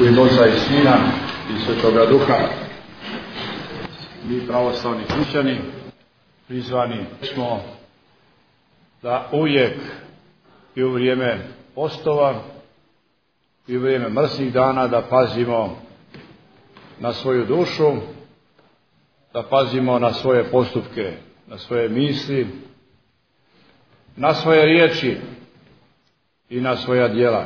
U ime Oca i Sina i Svetoga Duha. Mi pravoslavni hrišćani prizvani smo da uvijek i u vrijeme postova i u vrijeme mrsnih dana da pazimo na svoju dušu, da pazimo na svoje postupke, na svoje misli, na svoje riječi i na svoja djela.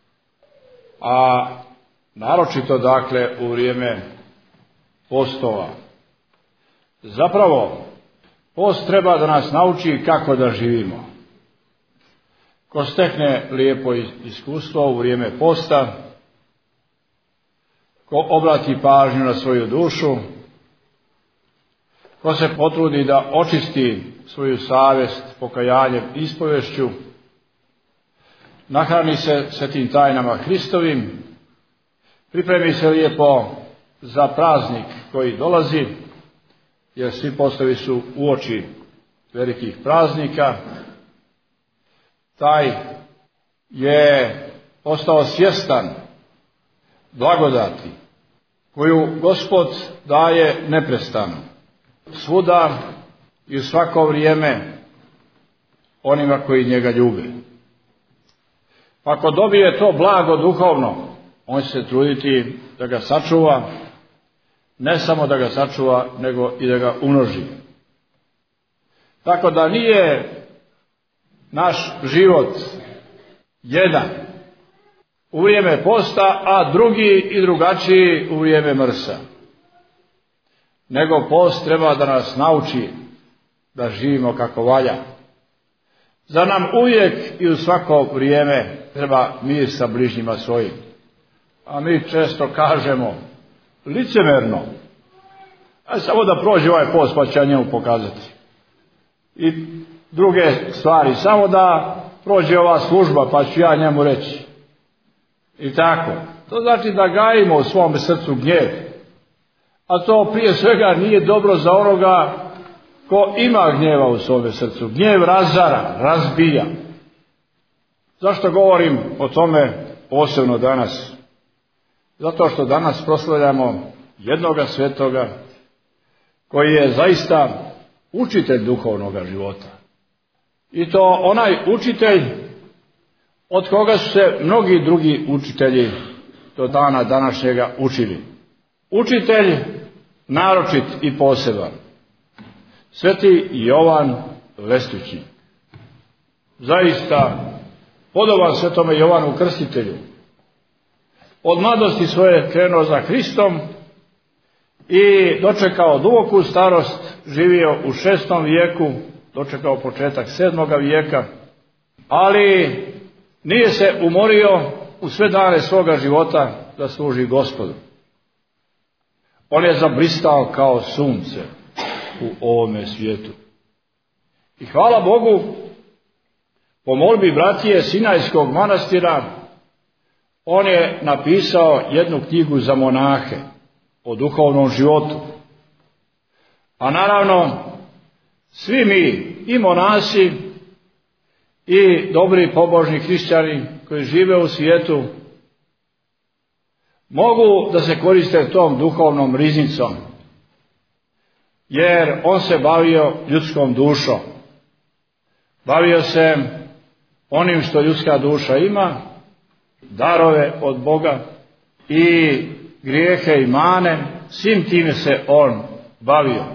A naročito dakle u vrijeme postova. Zapravo, post treba da nas nauči kako da živimo. Ko stekne lijepo iskustvo u vrijeme posta, ko obrati pažnju na svoju dušu, ko se potrudi da očisti svoju savjest pokajanjem i ispovješću, nahrani se svetim tajnama Hristovim, pripremi se lijepo za praznik koji dolazi, jer svi postovi su uoči velikih praznika. Taj je postao svjestan blagodati koju Gospod daje neprestano, svuda i u svako vrijeme onima koji njega ljube. Pa ako dobije to blago duhovno, on će se truditi da ga sačuva, ne samo da ga sačuva, nego i da ga umnoži. Tako da nije naš život jedan u vrijeme posta, a drugi i drugačiji u vrijeme mrsa. Nego post treba da nas nauči da živimo kako valja. Za nam uvijek i u svako vrijeme treba mir sa bližnjima svojim. A mi često kažemo licemerno, a samo da prođe ovaj post pa će ja njemu pokazati. I druge stvari, samo da prođe ova služba pa ću ja njemu reći. I tako. To znači da gajimo u svom srcu gnjev. A to prije svega nije dobro za onoga ko ima gnjeva u svome srcu. Gnjev razara, razbija. Zašto govorim o tome posebno danas? Zato što danas proslavljamo jednoga svetoga koji je zaista učitelj duhovnog života. I to onaj učitelj od koga su se mnogi drugi učitelji do dana današnjega učili. Učitelj naročit i poseban. Sveti Jovan Lestičnik. Zaista podoban svetome Jovanu Krstitelju. Od mladosti svoje krenuo za Hristom i dočekao duboku starost, živio u 6. vijeku, dočekao početak 7. vijeka, ali nije se umorio u sve dane svoga života da služi Gospodu. On je zablistao kao sunce u ovome svijetu. I hvala Bogu, po molbi bratije Sinajskog manastira, on je napisao jednu knjigu za monahe o duhovnom životu. A naravno, svi mi, i monasi, i dobri pobožni hrišćani koji žive u svijetu, mogu da se koriste tom duhovnom riznicom, jer on se bavio ljudskom dušom. Bavio se onim što ljudska duša ima, darove od Boga i grijehe i mane, svim time se on bavio.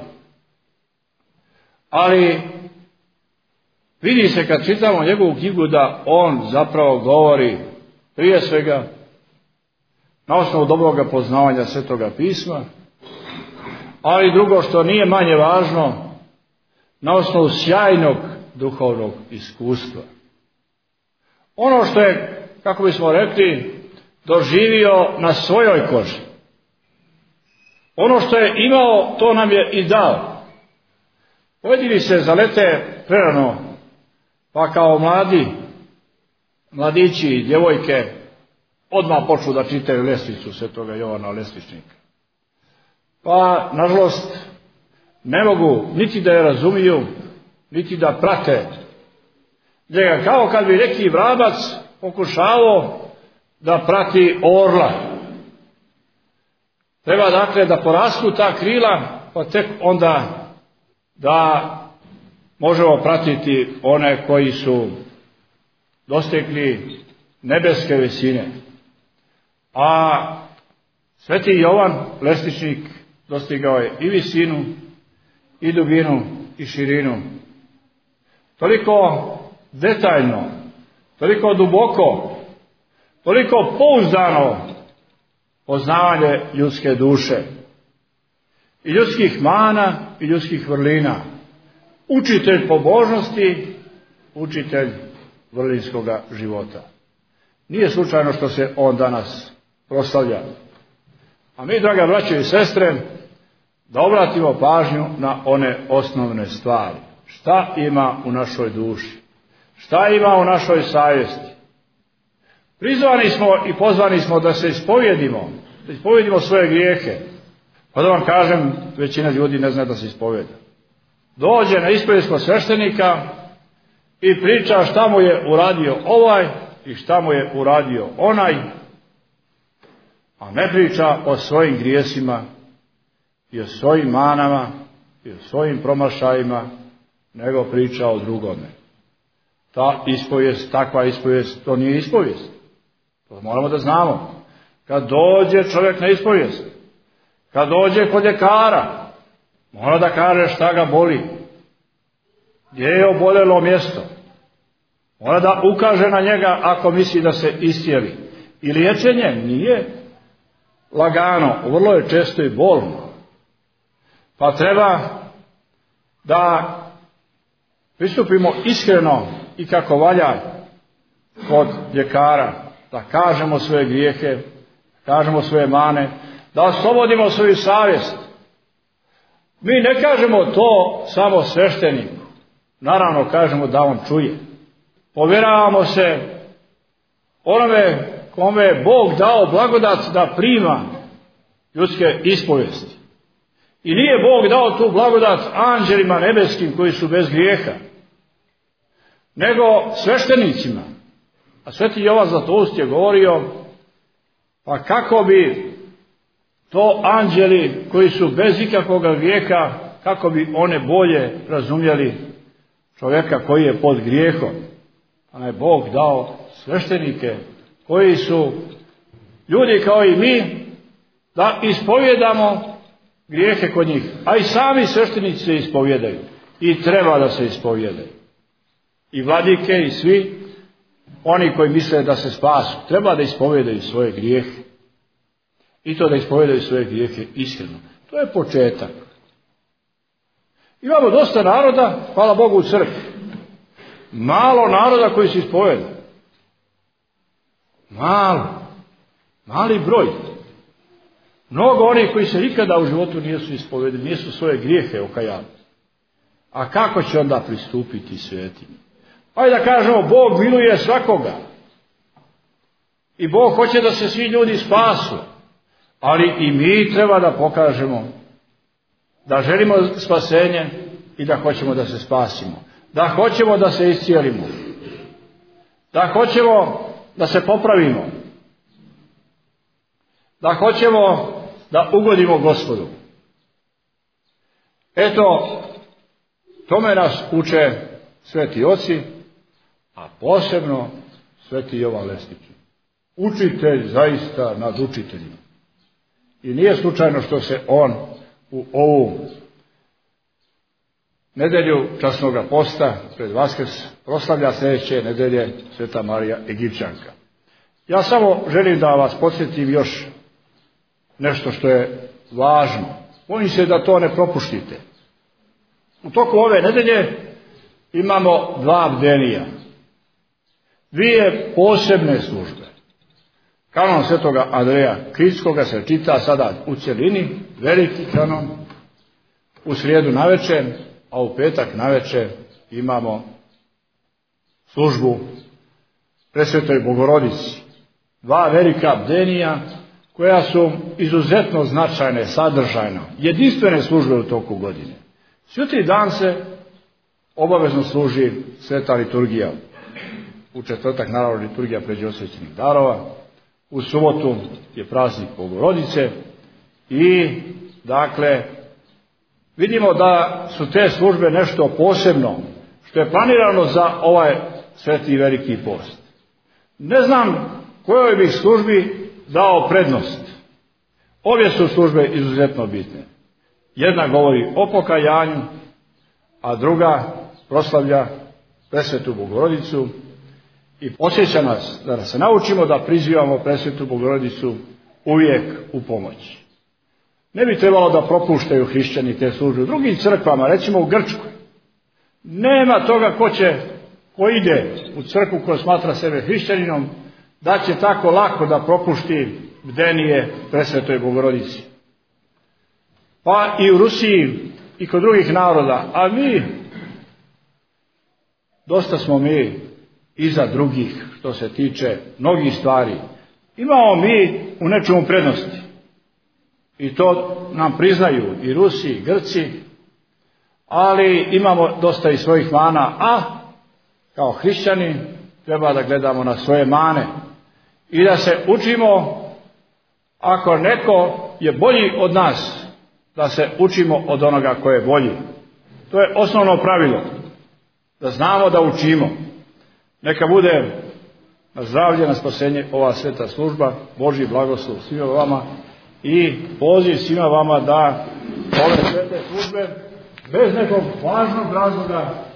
Ali vidi se kad čitamo njegovu knjigu da on zapravo govori prije svega na osnovu dobroga poznavanja Svetoga pisma, ali drugo što nije manje važno, na osnovu sjajnog duhovnog iskustva. Ono što je, kako bismo rekli, doživio na svojoj koži. Ono što je imao, to nam je i dao. Pojedini se zalete prerano, pa kao mladići i djevojke odmah počnu da čitaju lestvicu Svetoga Jovana Lestičnika. Pa, nažalost, ne mogu niti da je razumiju, niti da prate njega, kao kad bi neki vrabac pokušavao da prati orla. Treba dakle da porastu ta krila, pa tek onda da možemo pratiti one koji su dostigli nebeske visine. A Sveti Jovan Lesničnik dostigao je i visinu, i dubinu, i širinu. Toliko detaljno, toliko duboko, toliko pouzdano poznavanje ljudske duše i ljudskih mana i ljudskih vrlina. Učitelj pobožnosti, učitelj vrlinskoga života. Nije slučajno što se on danas proslavlja. A mi, draga braćo i sestre, da obratimo pažnju na one osnovne stvari. Šta ima u našoj duši? Šta ima u našoj savjesti? Prizvani smo i pozvani smo da se ispovjedimo svoje grijehe. Pa da vam kažem, većina ljudi ne zna da se ispovjeda. Dođe na ispovijed kod sveštenika i priča šta mu je uradio ovaj i šta mu je uradio onaj, a ne priča o svojim grijesima i o svojim manama i o svojim promašajima, nego priča o drugome. Ta ispovijest, takva ispovijest, to nije ispovijest. To moramo da znamo. Kad dođe čovjek na ispovijest, kad dođe kod ljekara, mora da kaže šta ga boli, gdje je oboljelo mjesto. Mora da ukaže na njega ako misli da se iscijeli. I liječenje nije lagano, vrlo je često i bolno. Pa treba da pristupimo iskreno i kako valja kod ljekara, da kažemo svoje grijehe, kažemo svoje mane, da oslobodimo svoju savjest. Mi ne kažemo to samo svešteniku, naravno kažemo da on čuje. Povjeravamo se onome kome je Bog dao blagodat da prima ljudske ispovijesti. I nije Bog dao tu blagodat anđelima nebeskim koji su bez grijeha, nego sveštenicima. A Sveti Jovan Zlatoust je govorio, pa kako bi to anđeli koji su bez ikakvog grijeha, kako bi one bolje razumjeli čovjeka koji je pod grijehom. A je Bog dao sveštenike koji su ljudi kao i mi, da ispovjedamo grijehe kod njih. A i sami sveštenici se ispovjedaju. I treba da se ispovjedaju. I vladike i svi oni koji misle da se spasu, treba da ispovjedaju svoje grijehe. I to da ispovjedaju svoje grijehe iskreno. To je početak. Imamo dosta naroda, hvala Bogu, u crkvi. Malo naroda koji se ispovjeda. Mali broj. Mnogo onih koji se nikada u životu nisu ispovjedili, nisu svoje grijehe okajali. A kako će onda pristupiti svetinji? Ajde da kažemo, Bog miluje svakoga. I Bog hoće da se svi ljudi spasu. Ali i mi treba da pokažemo da želimo spasenje i da hoćemo da se spasimo. Da hoćemo da se iscijelimo. Da hoćemo da se popravimo. Da hoćemo da ugodimo Gospodu. Eto, tome nas uče sveti oci, a posebno Sveti Jovan Lesničnik. Učitelj zaista nad učiteljima. I nije slučajno što se on u ovu nedelju časnoga posta pred Vaskrs proslavlja sljedeće nedelje Sveta Marija Egipćanka. Ja samo želim da vas podsjetim još nešto što je važno. Bojim se da to ne propuštite. U toku ove nedelje imamo 2 bdenija. 2 posebne službe. Kanon Svetoga Andreja Kritskoga se čita sada u cjelini, veliki kanon, u srijedu navečer, a u petak navečer imamo službu Presvetoj Bogorodici. 2 velika bdenija koja su izuzetno značajne, sadržajno, jedinstvene službe u toku godine. Sutra dan se obavezno služi sveta liturgija. U četvrtak naravno liturgija pređe osvećenih darova. U subotu je praznik Bogorodice I dakle vidimo da su te službe nešto posebno što je planirano za ovaj sveti i veliki post. Ne znam kojoj bih službi dao prednost. Obje su službe izuzetno bitne. Jedna govori o pokajanju, a druga proslavlja Presvetu Bogorodicu i podsjeća nas da se naučimo da prizivamo Presvetu Bogorodicu uvijek u pomoć. Ne bi trebalo da propuštaju hrišćani te službe u drugim crkvama, recimo u Grčkoj. Nema toga ko ide u crkvu, ko smatra sebe hrišćaninom, da će tako lako da propušti bdenije Presvetoj Bogorodici. Pa i u Rusiji i kod drugih naroda, a dosta smo mi iza drugih što se tiče mnogih stvari. Imamo mi u nečemu prednosti. I to nam priznaju i Rusi, i Grci, ali imamo dosta i svojih mana, a kao hrišćani treba da gledamo na svoje mane i da se učimo, ako neko je bolji od nas, da se učimo od onoga ko je bolji. To je osnovno pravilo, da znamo da učimo. Neka bude na zdravlje, na spasenje ova sveta služba, Božji blagoslov svima vama i poziv svima vama da ove svete službe bez nekog važnog razloga